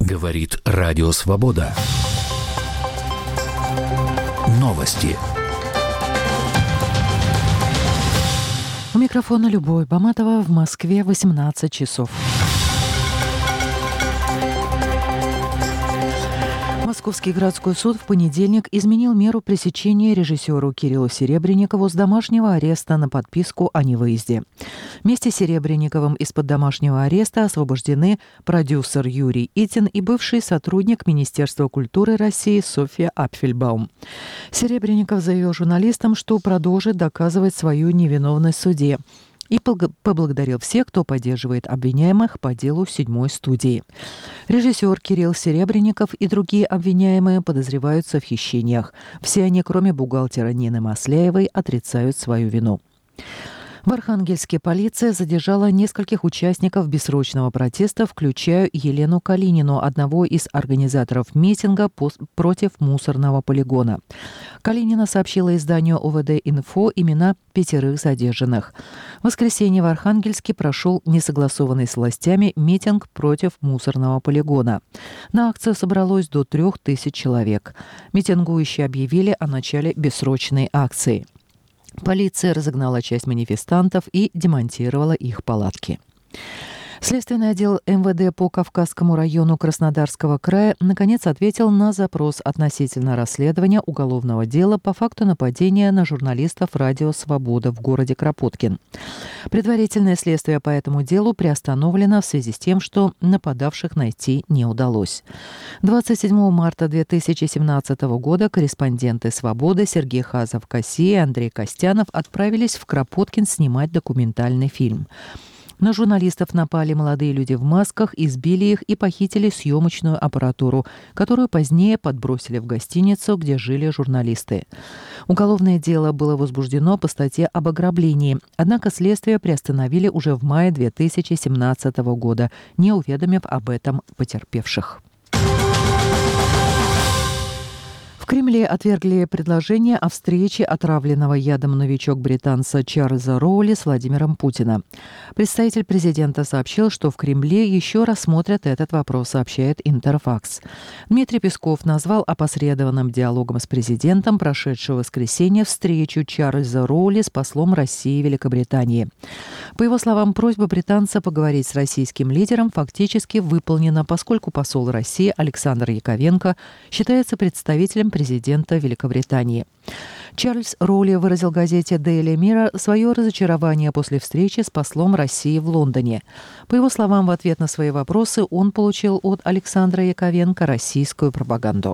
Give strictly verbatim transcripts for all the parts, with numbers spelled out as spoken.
Говорит Радио Свобода. Новости. У микрофона Любовь Баматова. В Москве восемнадцать часов. Московский городской суд в понедельник изменил меру пресечения режиссеру Кириллу Серебренникову с домашнего ареста на подписку о невыезде. Вместе с Серебренниковым из-под домашнего ареста освобождены продюсер Юрий Итин и бывший сотрудник Министерства культуры России Софья Апфельбаум. Серебренников заявил журналистам, что продолжит доказывать свою невиновность в суде, и поблагодарил всех, кто поддерживает обвиняемых по делу седьмой студии. Режиссер Кирилл Серебренников и другие обвиняемые подозреваются в хищениях. Все они, кроме бухгалтера Нины Масляевой, отрицают свою вину. В Архангельске полиция задержала нескольких участников бессрочного протеста, включая Елену Калинину, одного из организаторов митинга против мусорного полигона. Калинина сообщила изданию О В Д «Инфо» имена пятерых задержанных. В воскресенье в Архангельске прошел несогласованный с властями митинг против мусорного полигона. На акцию собралось до трех тысяч человек. Митингующие объявили о начале бессрочной акции. Полиция разогнала часть манифестантов и демонтировала их палатки. Следственный отдел Эм Вэ Дэ по Кавказскому району Краснодарского края наконец ответил на запрос относительно расследования уголовного дела по факту нападения на журналистов Радио Свобода в городе Кропоткин. Предварительное следствие по этому делу приостановлено в связи с тем, что нападавших найти не удалось. двадцать седьмого марта две тысячи семнадцатого года корреспонденты «Свободы» Сергей Хазов-Каси и Андрей Костянов отправились в Кропоткин снимать документальный фильм. На журналистов напали молодые люди в масках, избили их и похитили съемочную аппаратуру, которую позднее подбросили в гостиницу, где жили журналисты. Уголовное дело было возбуждено по статье об ограблении, однако следствие приостановили уже в мае две тысячи семнадцатого года, не уведомив об этом потерпевших. В Кремле отвергли предложение о встрече отравленного ядом новичок-британца Чарльза Роули с Владимиром Путиным. Представитель президента сообщил, что в Кремле еще рассмотрят этот вопрос, сообщает Интерфакс. Дмитрий Песков назвал опосредованным диалогом с президентом прошедшего воскресенья встречу Чарльза Роули с послом России в Великобритании. По его словам, просьба британца поговорить с российским лидером фактически выполнена, поскольку посол России Александр Яковенко считается представителем президента Великобритании. Чарльз Роули выразил газете Daily Mirror свое разочарование после встречи с послом России в Лондоне. По его словам, в ответ на свои вопросы он получил от Александра Яковенко российскую пропаганду.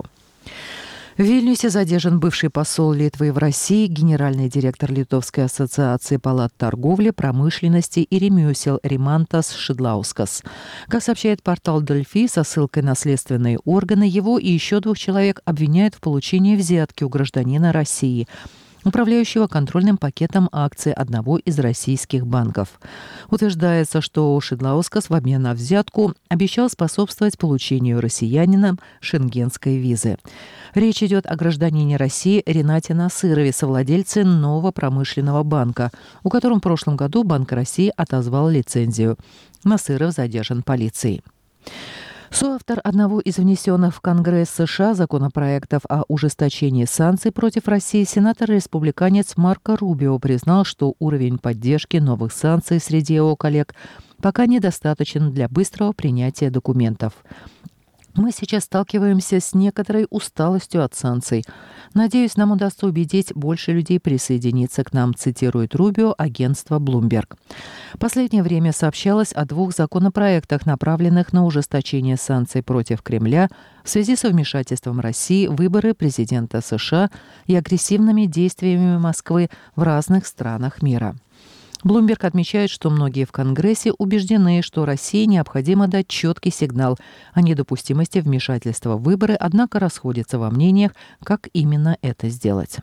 В Вильнюсе задержан бывший посол Литвы в России, генеральный директор Литовской ассоциации палат торговли, промышленности и ремесел Римантас Шидлаускас. Как сообщает портал Дельфи со ссылкой на следственные органы, его и еще двух человек обвиняют в получении взятки у гражданина России, управляющего контрольным пакетом акций одного из российских банков. Утверждается, что Шидлаускас в обмен на взятку обещал способствовать получению россиянином шенгенской визы. Речь идет о гражданине России Ренате Насырове, совладельце нового промышленного банка, у которого в прошлом году Банк России отозвал лицензию. Насыров задержан полицией. Соавтор одного из внесенных в Конгресс США законопроектов о ужесточении санкций против России, сенатор-республиканец Марко Рубио признал, что уровень поддержки новых санкций среди его коллег пока недостаточен для быстрого принятия документов. Мы сейчас сталкиваемся с некоторой усталостью от санкций. Надеюсь, нам удастся убедить больше людей присоединиться к нам, цитирует Рубио агентство Bloomberg. В последнее время сообщалось о двух законопроектах, направленных на ужесточение санкций против Кремля в связи с вмешательством России в выборы президента США и агрессивными действиями Москвы в разных странах мира. Bloomberg отмечает, что многие в Конгрессе убеждены, что России необходимо дать четкий сигнал о недопустимости вмешательства в выборы, однако расходятся во мнениях, как именно это сделать.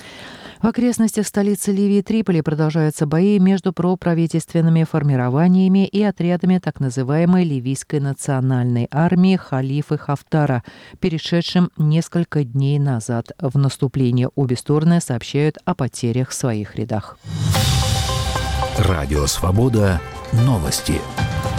В окрестностях столицы Ливии Триполи продолжаются бои между проправительственными формированиями и отрядами так называемой ливийской национальной армии халифа Хафтара, перешедшим несколько дней назад в наступление. Обе стороны сообщают о потерях в своих рядах. Радио Свобода. Новости.